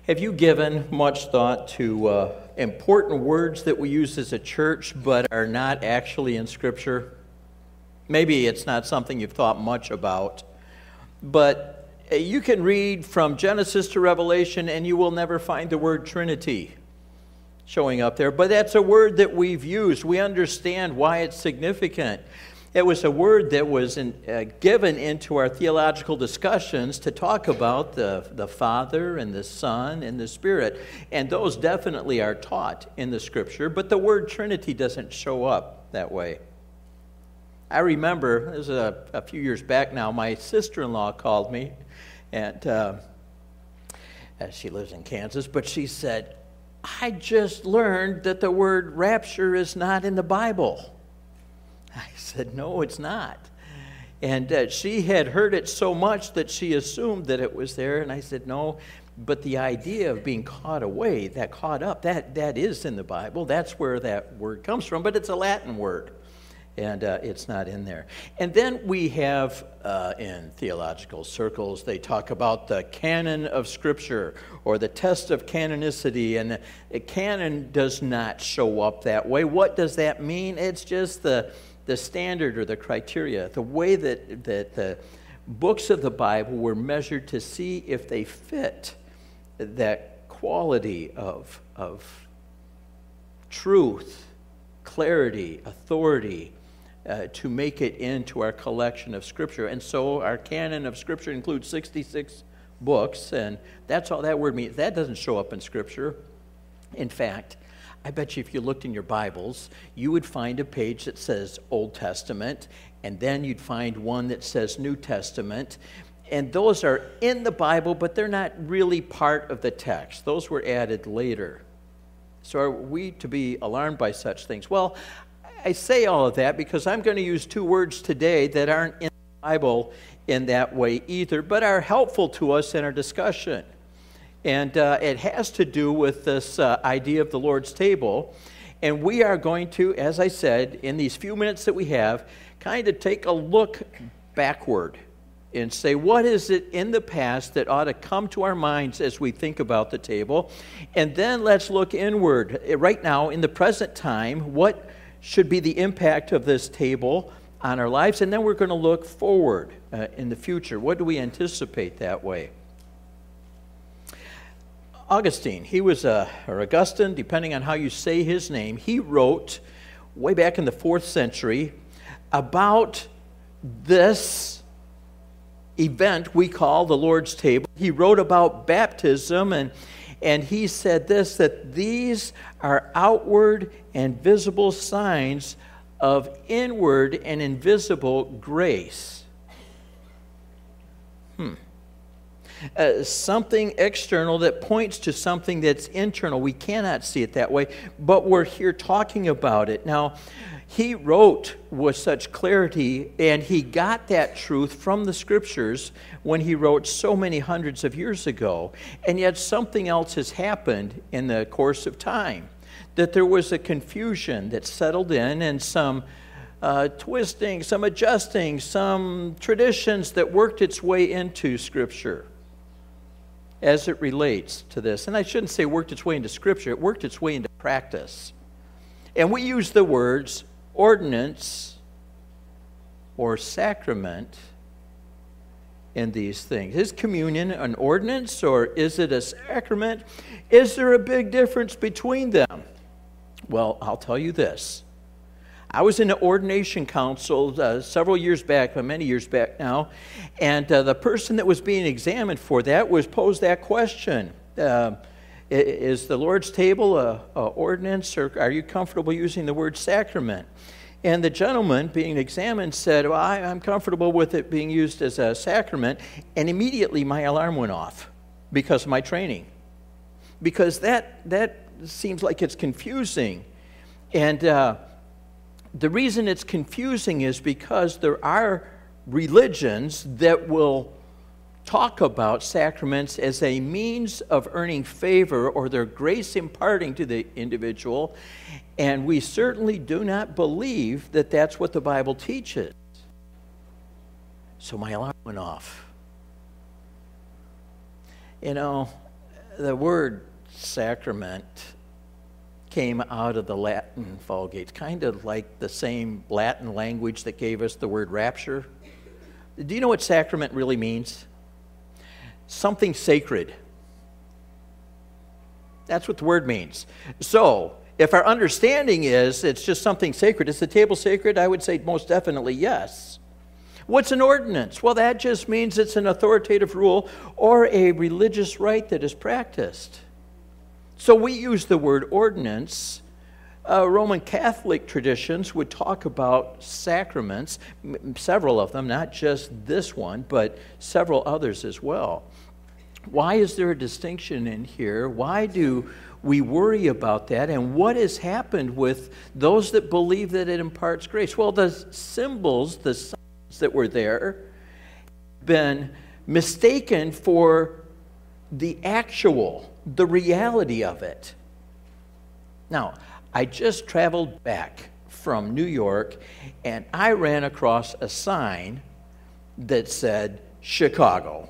Have you given much thought to important words that we use as a church but are not actually in Scripture? Maybe it's not something you've thought much about, but you can read from Genesis to Revelation and you will never find the word Trinity showing up there. But that's a word that we've used. We understand why it's significant. It was a word that was given into our theological discussions to talk about the Father and the Son and the Spirit. And those definitely are taught in the Scripture, but the word Trinity doesn't show up that way. I remember, this is a few years back now, my sister-in-law called me, and she lives in Kansas, but she said, I just learned that the word rapture is not in the Bible. I said, no, it's not. And she had heard it so much that she assumed that it was there. And I said, no, but the idea of being caught away, that caught up, that is in the Bible. That's where that word comes from, but it's a Latin word. And it's not in there. And then we have, in theological circles, they talk about the canon of Scripture or the test of canonicity. And the canon does not show up that way. What does that mean? It's just the standard or the criteria, the way that the books of the Bible were measured to see if they fit that quality of truth, clarity, authority, to make it into our collection of Scripture. And so our canon of Scripture includes 66 books, and that's all that word means. That doesn't show up in Scripture. In fact, I bet you if you looked in your Bibles, you would find a page that says Old Testament, and then you'd find one that says New Testament. And those are in the Bible, but they're not really part of the text. Those were added later. So are we to be alarmed by such things? Well, I say all of that because I'm going to use two words today that aren't in the Bible in that way either, but are helpful to us in our discussion. And it has to do with this idea of the Lord's table. And we are going to, as I said, in these few minutes that we have, kind of take a look backward and say, what is it in the past that ought to come to our minds as we think about the table? And then let's look inward. Right now, in the present time, what should be the impact of this table on our lives? And then we're going to look forward in the future. What do we anticipate that way? Augustine, he was, or Augustine, depending on how you say his name, he wrote way back in the 4th century about this event we call the Lord's table. He wrote about baptism, and he said this, that these are outward and visible signs of inward and invisible grace. Something external that points to something that's internal. We cannot see it that way, but we're here talking about it. Now, he wrote with such clarity, and he got that truth from the Scriptures when he wrote so many hundreds of years ago. And yet something else has happened in the course of time, that there was a confusion that settled in and some twisting, some adjusting, some traditions that worked its way into Scripture as it relates to this. And I shouldn't say worked its way into Scripture, it worked its way into practice. And we use the words ordinance or sacrament in these things. Is communion an ordinance or is it a sacrament? Is there a big difference between them? Well, I'll tell you this. I was in an ordination council several years back, many years back now, and the person that was being examined for that was posed that question. Is the Lord's table a ordinance, or are you comfortable using the word sacrament? And the gentleman being examined said, well, I'm comfortable with it being used as a sacrament, and immediately my alarm went off because of my training. Because that seems like it's confusing. And the reason it's confusing is because there are religions that will talk about sacraments as a means of earning favor or their grace imparting to the individual, and we certainly do not believe that that's what the Bible teaches. So my alarm went off. You know, The word sacrament came out of the Latin Vulgate, kind of like the same Latin language that gave us the word rapture. Do you know what sacrament really means? Something sacred. That's what the word means. So, if our understanding is it's just something sacred, is the table sacred? I would say most definitely yes. What's an ordinance? Well, that just means it's an authoritative rule or a religious rite that is practiced. So we use the word ordinance. Roman Catholic traditions would talk about sacraments, several of them, not just this one, but several others as well. Why is there a distinction in here? Why do we worry about that? And what has happened with those that believe that it imparts grace? Well, the symbols, the signs that were there, have been mistaken for the actual, the reality of it. Now, I just traveled back from New York, and I ran across a sign that said Chicago.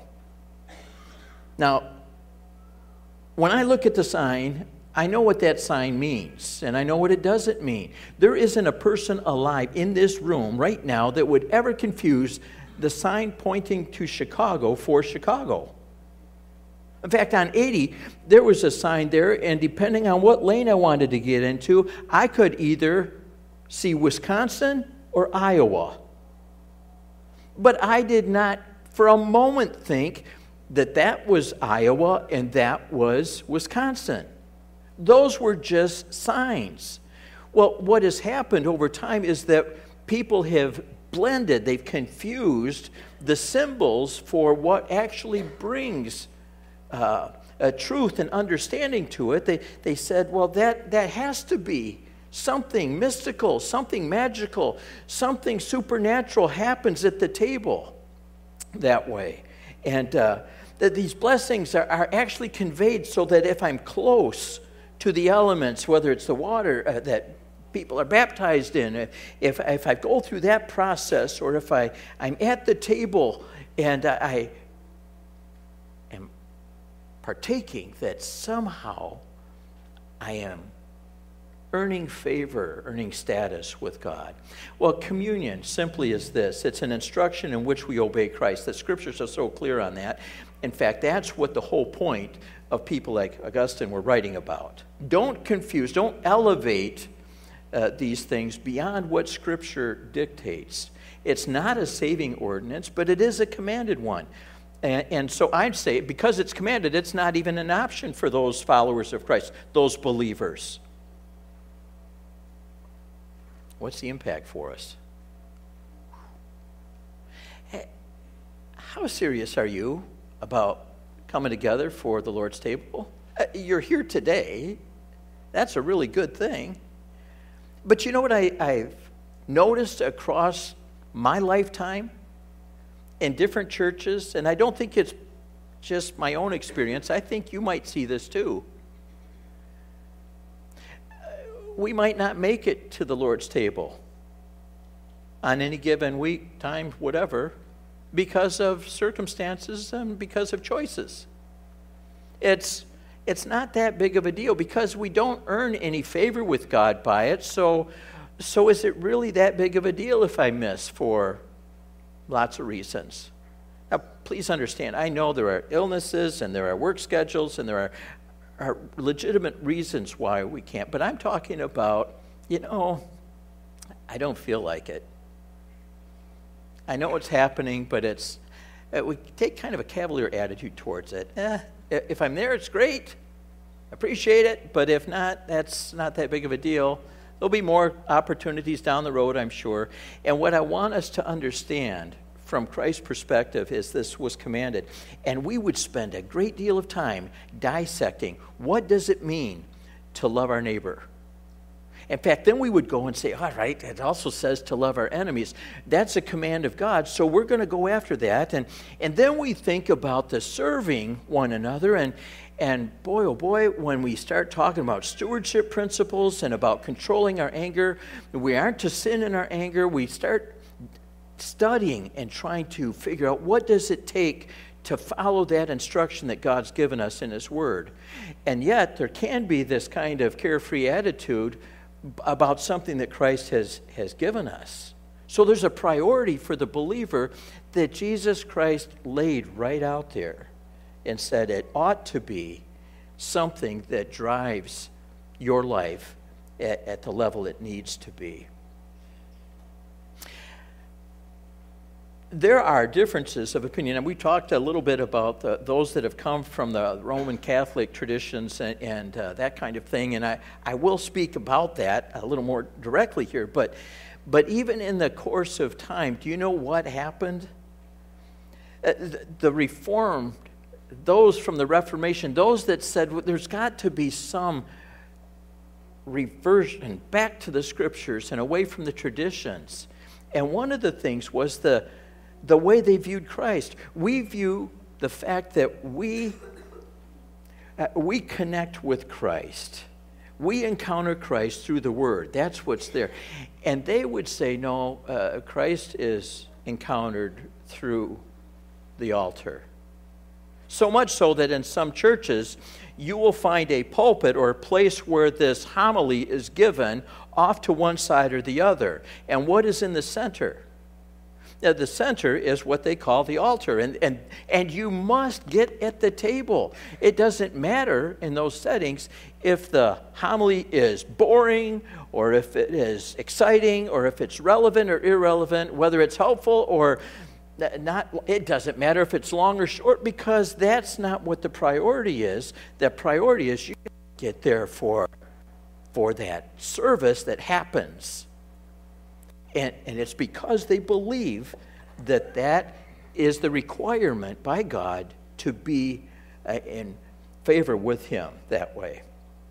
Now, when I look at the sign, I know what that sign means, and I know what it doesn't mean. There isn't a person alive in this room right now that would ever confuse the sign pointing to Chicago for Chicago. In fact, on 80, there was a sign there, and depending on what lane I wanted to get into, I could either see Wisconsin or Iowa. But I did not for a moment think that that was Iowa and that was Wisconsin. Those were just signs. Well, what has happened over time is that people have blended, they've confused the symbols for what actually brings a truth and understanding to it. They said, well, that has to be something mystical, something magical, something supernatural happens at the table that way. And that these blessings are actually conveyed so that if I'm close to the elements, whether it's the water that people are baptized in, if I go through that process, or if I'm at the table and I am partaking, that somehow I am earning favor, earning status with God. Well, communion simply is this. It's an instruction in which we obey Christ. The scriptures are so clear on that. In fact, that's what the whole point of people like Augustine were writing about. Don't confuse, don't elevate these things beyond what Scripture dictates. It's not a saving ordinance, but it is a commanded one. And so I'd say, because it's commanded, it's not even an option for those followers of Christ, those believers. What's the impact for us? How serious are you about coming together for the Lord's table? You're here today. That's a really good thing. But you know what I've noticed across my lifetime in different churches, and I don't think it's just my own experience. I think you might see this too. We might not make it to the Lord's table on any given week, time, whatever, because of circumstances and because of choices. It's not that big of a deal because we don't earn any favor with God by it. So is it really that big of a deal if I miss for lots of reasons? Now, please understand, I know there are illnesses and there are work schedules and there are legitimate reasons why we can't. But I'm talking about, I don't feel like it. I know what's happening, but we take kind of a cavalier attitude towards it. If I'm there, it's great. Appreciate it. But if not, that's not that big of a deal. There'll be more opportunities down the road, I'm sure. And what I want us to understand from Christ's perspective is this was commanded. And we would spend a great deal of time dissecting what does it mean to love our neighbor. In fact, then we would go and say, all right, it also says to love our enemies. That's a command of God, so we're going to go after that. And then we think about the serving one another. And boy, oh boy, when we start talking about stewardship principles and about controlling our anger, we aren't to sin in our anger. We start studying and trying to figure out what does it take to follow that instruction that God's given us in His Word. And yet, there can be this kind of carefree attitude about something that Christ has given us. So there's a priority for the believer that Jesus Christ laid right out there and said it ought to be something that drives your life at the level it needs to be. There are differences of opinion, and we talked a little bit about those that have come from the Roman Catholic traditions and that kind of thing, and I will speak about that a little more directly here, but even in the course of time, do you know what happened? The Reformed, those from the Reformation, those that said, well, there's got to be some reversion back to the Scriptures and away from the traditions. And one of the things was the way they viewed Christ. We view the fact that we connect with Christ. We encounter Christ through the Word. That's what's there. And they would say, no, Christ is encountered through the altar. So much so that in some churches, you will find a pulpit or a place where this homily is given off to one side or the other. And what is in the center? Now, the center is what they call the altar. And you must get at the table. It doesn't matter in those settings if the homily is boring or if it is exciting or if it's relevant or irrelevant, whether it's helpful or not. It doesn't matter if it's long or short, because that's not what the priority is. The priority is you get there for that service that happens. And it's because they believe that that is the requirement by God to be in favor with Him that way.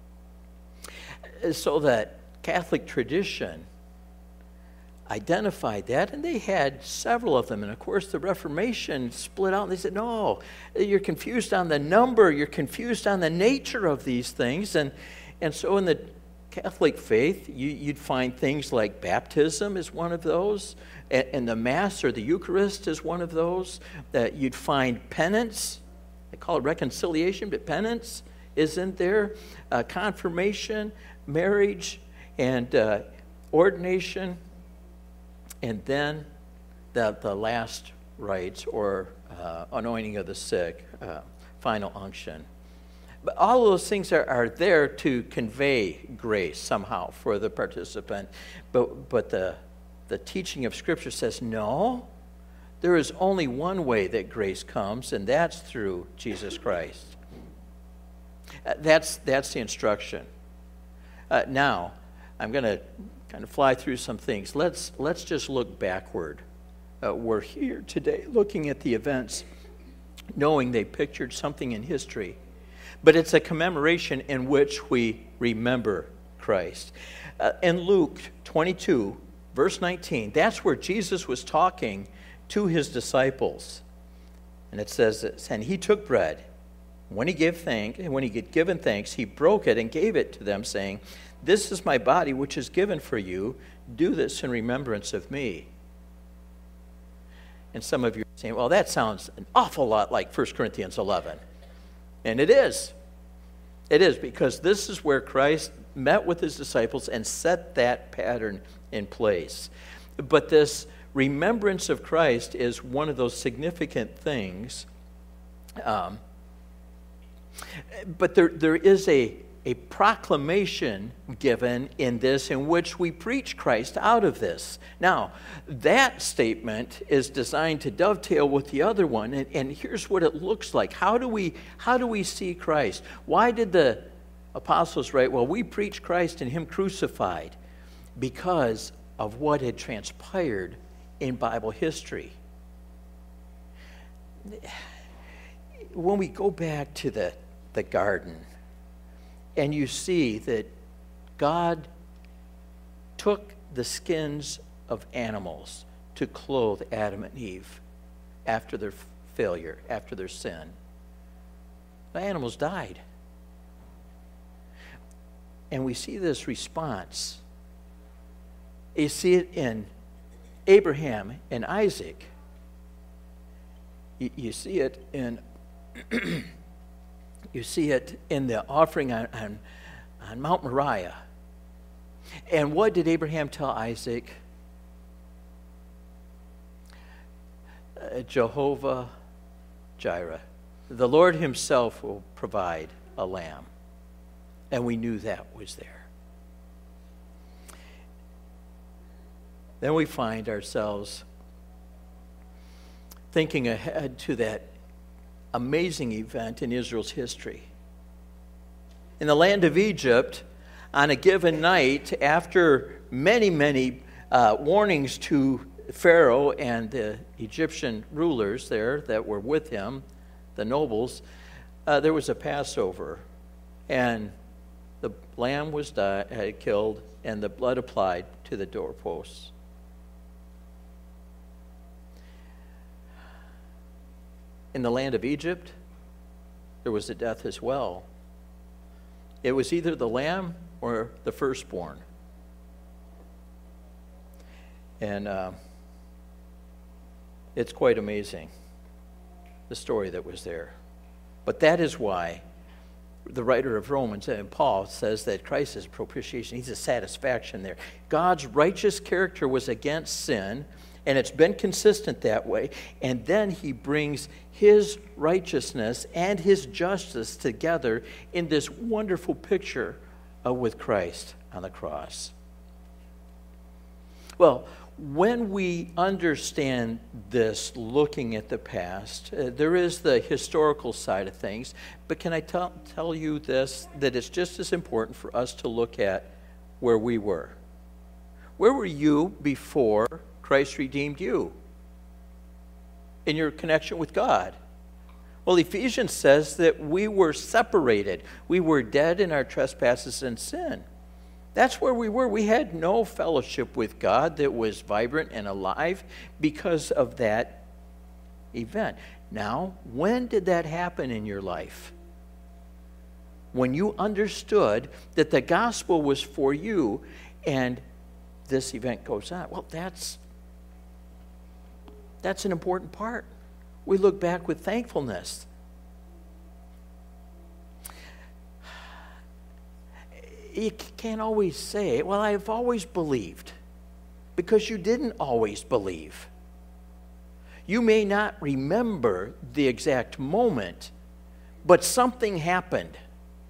So that Catholic tradition identified that, and they had several of them. And of course, the Reformation split out, and they said, no, you're confused on the number, you're confused on the nature of these things. And so in the Catholic faith, you'd find things like baptism is one of those, and the Mass or the Eucharist is one of those. You'd find penance, they call it reconciliation, but penance isn't there. Confirmation, marriage, and ordination, and then the last rites or anointing of the sick, final unction. But all of those things are there to convey grace somehow for the participant. But the teaching of Scripture says, no, there is only one way that grace comes, and that's through Jesus Christ. That's the instruction. Now, I'm going to kind of fly through some things. Let's just look backward. We're here today looking at the events, knowing they pictured something in history. But it's a commemoration in which we remember Christ. In Luke 22, verse 19, that's where Jesus was talking to His disciples. And it says this, and He took bread. When He had given thanks, He broke it and gave it to them, saying, this is my body, which is given for you. Do this in remembrance of me. And some of you are saying, well, that sounds an awful lot like 1 Corinthians 11. And it is. It is, because this is where Christ met with His disciples and set that pattern in place. But this remembrance of Christ is one of those significant things. But there is a proclamation given in this in which we preach Christ out of this. Now, that statement is designed to dovetail with the other one, and here's what it looks like. How do we see Christ? Why did the apostles write, well, we preach Christ and Him crucified? Because of what had transpired in Bible history. When we go back to the garden, and you see that God took the skins of animals to clothe Adam and Eve after their failure, after their sin. The animals died. And we see this response. You see it in Abraham and Isaac. You see it in you see it in the offering on Mount Moriah. And what did Abraham tell Isaac? Jehovah Jireh. The Lord himself will provide a lamb. And we knew that was there. Then we find ourselves thinking ahead to that amazing event in Israel's history. In the land of Egypt, on a given night, after many warnings to Pharaoh and the Egyptian rulers there that were with him, the nobles, there was a Passover, and the lamb was killed, and the blood applied to the doorposts. In the land of Egypt, there was a death as well. It was either the lamb or the firstborn. And it's quite amazing, the story that was there. But that is why the writer of Romans, and Paul, says that Christ is propitiation. He's a satisfaction there. God's righteous character was against sin, and it's been consistent that way. And then he brings his righteousness and his justice together in this wonderful picture with Christ on the cross. Well, when we understand this, looking at the past, there is the historical side of things. But can I tell you this, that it's just as important for us to look at where we were. Where were you before Christ redeemed you in your connection with God? Well, Ephesians says that we were separated. We were dead in our trespasses and sin. That's where we were. We had no fellowship with God that was vibrant and alive because of that event. Now, when did that happen in your life? When you understood that the gospel was for you and this event goes on. Well, that's an important part. We look back with thankfulness. You can't always say, well, I've always believed, because you didn't always believe. You may not remember the exact moment, but something happened.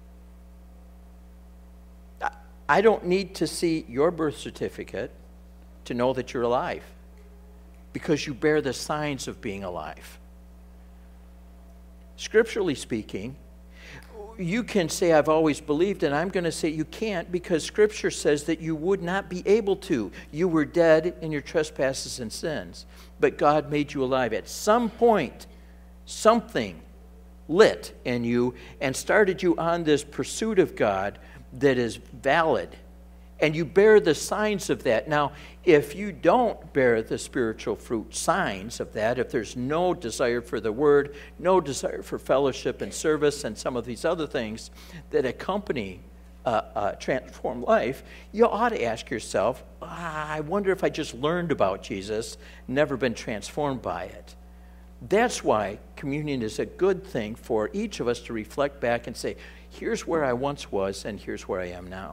I don't need to see your birth certificate to know that you're alive, because you bear the signs of being alive. Scripturally speaking, you can say, I've always believed, and I'm going to say you can't, because Scripture says that you would not be able to. You were dead in your trespasses and sins, but God made you alive. At some point, something lit in you and started you on this pursuit of God that is valid, and you bear the signs of that. Now, if you don't bear the spiritual fruit signs of that, if there's no desire for the word, no desire for fellowship and service and some of these other things that accompany a transformed life, you ought to ask yourself, I wonder if I just learned about Jesus, never been transformed by it. That's why communion is a good thing for each of us to reflect back and say, here's where I once was and here's where I am now.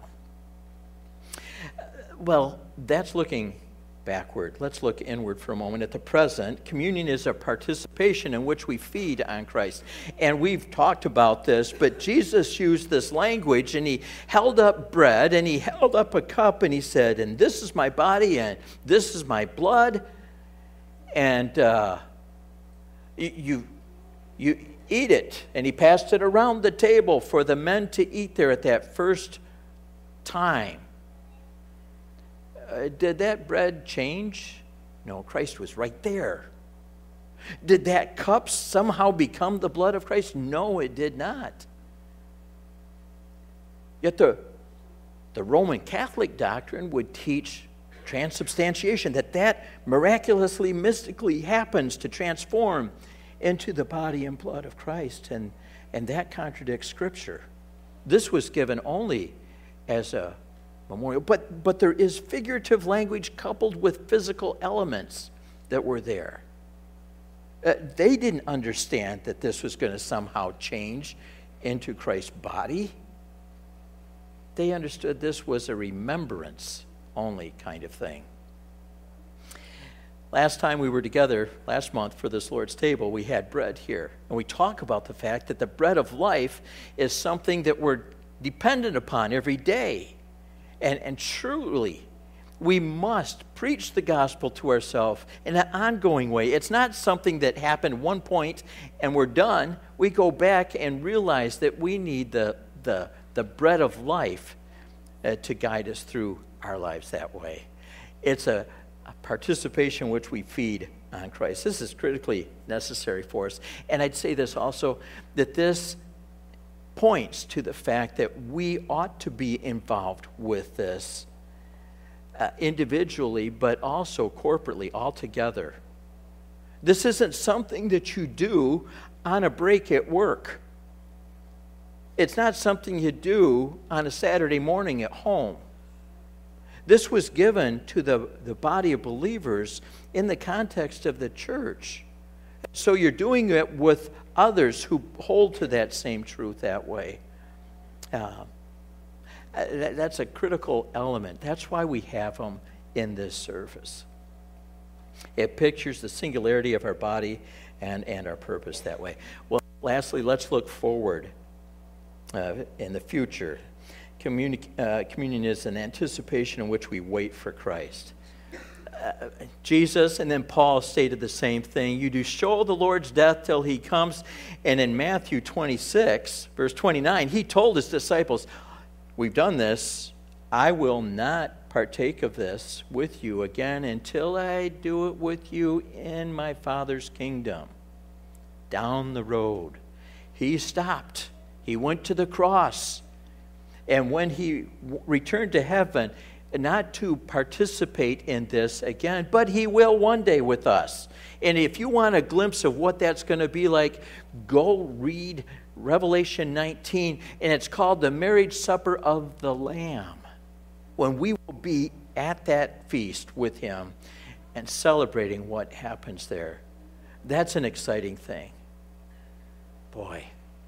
Well, that's looking backward. Let's look inward for a moment at the present. Communion is a participation in which we feed on Christ. And we've talked about this, but Jesus used this language, and he held up bread, and he held up a cup, and he said, and this is my body, and this is my blood, and you eat it. And he passed it around the table for the men to eat there at that first time. Did that bread change? No, Christ was right there. Did that cup somehow become the blood of Christ? No, it did not. Yet the Roman Catholic doctrine would teach transubstantiation, that miraculously, mystically happens to transform into the body and blood of Christ, and that contradicts Scripture. This was given only as a memorial, but there is figurative language coupled with physical elements that were there. They didn't understand that this was going to somehow change into Christ's body. They understood this was a remembrance only kind of thing. Last time we were together, last month, for this Lord's table, we had bread here. And we talk about the fact that the bread of life is something that we're dependent upon every day. And truly, we must preach the gospel to ourselves in an ongoing way. It's not something that happened one point and we're done. We go back and realize that we need the bread of life to guide us through our lives that way. It's a participation which we feed on Christ. This is critically necessary for us. And I'd say this also, that this points to the fact that we ought to be involved with this individually, but also corporately, all together. This isn't something that you do on a break at work. It's not something you do on a Saturday morning at home. This was given to the body of believers in the context of the church. So you're doing it with others who hold to that same truth that way. That's a critical element. That's why we have them in this service. It pictures the singularity of our body and our purpose that way. Well, lastly, let's look forward in the future. Communion is an anticipation in which we wait for Christ. Jesus and then Paul stated the same thing. You do show the Lord's death till he comes. And in Matthew 26, verse 29, he told his disciples, we've done this. I will not partake of this with you again until I do it with you in my Father's kingdom. Down the road. He stopped. He went to the cross. And when he returned to heaven, not to participate in this again, but he will one day with us. And if you want a glimpse of what that's going to be like, go read Revelation 19, and it's called the marriage supper of the Lamb, when we will be at that feast with him and celebrating what happens there. That's an exciting thing. Boy,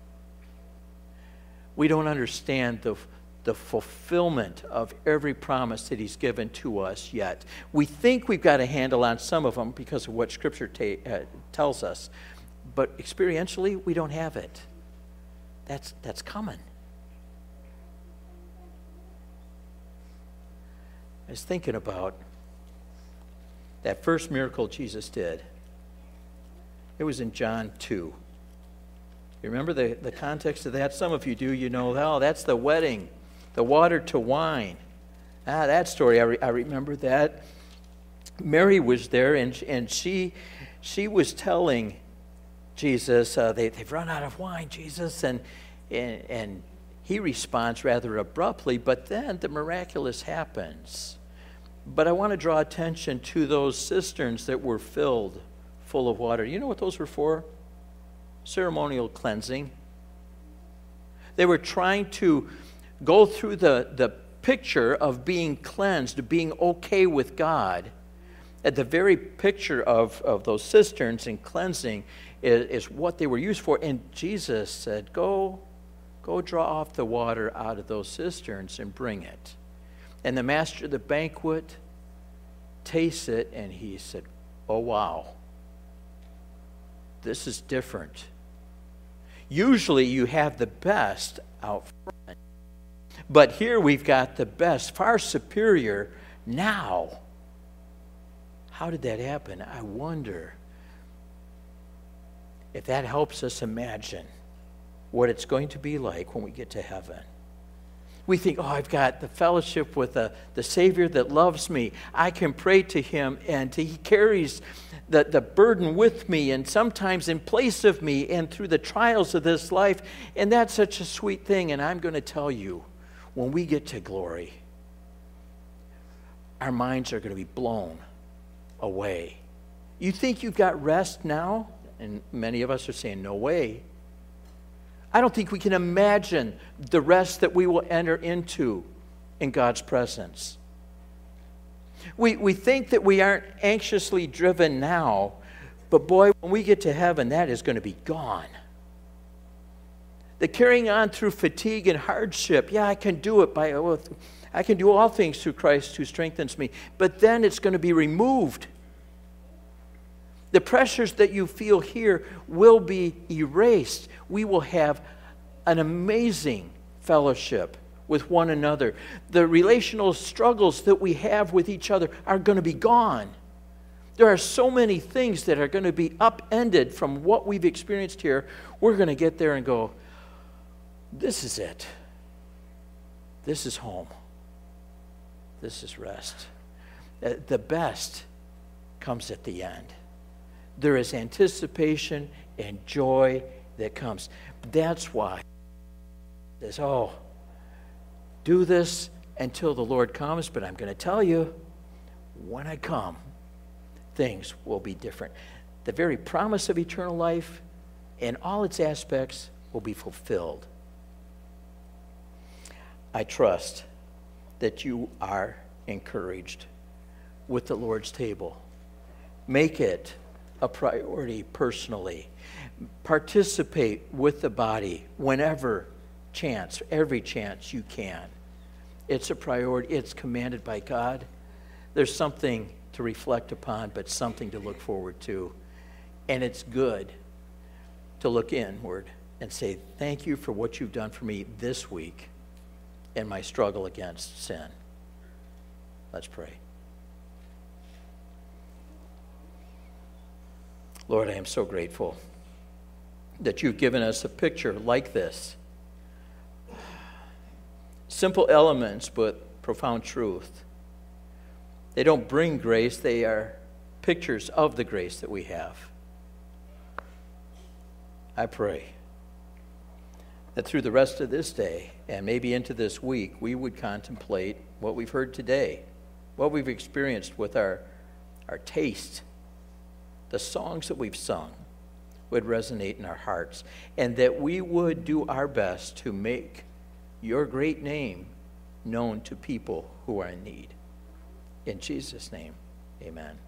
we don't understand the fulfillment of every promise that he's given to us yet. We think we've got a handle on some of them because of what Scripture tells us, but experientially, we don't have it. That's coming. I was thinking about that first miracle Jesus did. It was in John 2. You remember the context of that? Some of you do. You know, oh, that's the wedding, the water to wine. That story, I remember that. Mary was there, and she was telling Jesus, they've run out of wine, Jesus, and he responds rather abruptly, but then the miraculous happens. But I want to draw attention to those cisterns that were filled full of water. You know what those were for? Ceremonial cleansing. They were trying to go through the picture of being cleansed, being okay with God. At the very picture of those cisterns and cleansing is what they were used for. And Jesus said, go draw off the water out of those cisterns and bring it. And the master of the banquet tastes it, and he said, oh, wow. This is different. Usually you have the best out front. But here we've got the best, far superior now. How did that happen? I wonder if that helps us imagine what it's going to be like when we get to heaven. We think, oh, I've got the fellowship with the Savior that loves me. I can pray to him, and he carries the burden with me, and sometimes in place of me, and through the trials of this life. And that's such a sweet thing. And I'm going to tell you, when we get to glory, our minds are going to be blown away. You think you've got rest now? And many of us are saying, no way. I don't think we can imagine the rest that we will enter into in God's presence. We think that we aren't anxiously driven now, But boy, when we get to heaven, that is going to be gone. The carrying on through fatigue and hardship, yeah, I can do it I can do all things through Christ who strengthens me. But then it's going to be removed. The pressures that you feel here will be erased. We will have an amazing fellowship with one another. The relational struggles that we have with each other are going to be gone. There are so many things that are going to be upended from what we've experienced here. We're going to get there and go, this is it. This is home. This is rest. The best comes at the end. There is anticipation and joy that comes. That's why it says, do this until the Lord comes, but I'm going to tell you, when I come, things will be different. The very promise of eternal life and all its aspects will be fulfilled. I trust that you are encouraged with the Lord's table. Make it a priority personally. Participate with the body whenever every chance you can. It's a priority. It's commanded by God. There's something to reflect upon, but something to look forward to. And it's good to look inward and say, thank you for what you've done for me this week in my struggle against sin. Let's pray. Lord, I am so grateful that you've given us a picture like this. Simple elements, but profound truth. They don't bring grace, they are pictures of the grace that we have. I pray that through the rest of this day, and maybe into this week, we would contemplate what we've heard today, what we've experienced with our taste. The songs that we've sung would resonate in our hearts, and that we would do our best to make your great name known to people who are in need. In Jesus' name, amen.